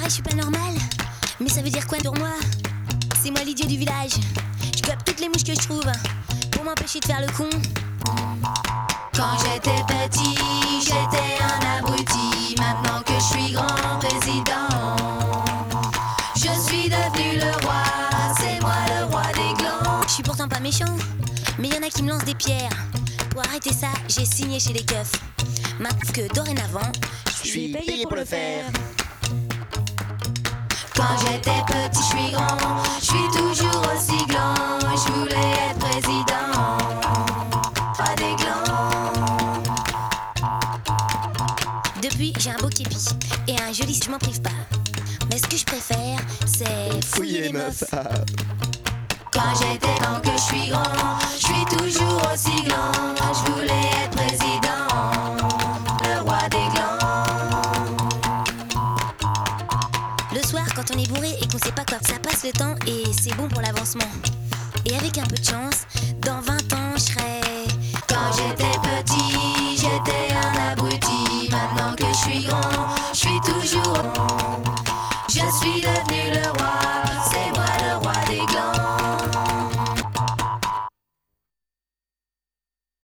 paraît, je suis pas normale. Mais ça veut dire quoi pour moi? C'est moi l'idiot du village. Je gobe toutes les mouches que je trouve pour m'empêcher de faire le con. Quand j'étais petit, j'étais un abruti. Maintenant que je suis grand président, je suis devenu le roi. C'est moi le roi des glands. Je suis pourtant pas méchant, mais y en a qui me lancent des pierres. Pour arrêter ça, j'ai signé chez les keufs. Maintenant que dorénavant, je suis payé pour le faire. Quand j'étais petit, je suis grand, je suis toujours aussi gland. Je voulais être président, pas des glands. Depuis, j'ai un beau képi et un joli, je m'en prive pas. Mais ce que je préfère, c'est fouiller les meufs. Quand j'étais grand, que je suis grand, je suis toujours aussi gland. Je voulais être président, le roi des glands. Le soir, quand on est bourré et qu'on sait pas quoi, ça passe le temps et c'est bon pour l'avancement. Et avec un peu de chance, dans 20 ans, je serai... Quand j'étais petit, j'étais un abruti. Maintenant que je suis grand, je suis toujours... Je suis devenu le roi.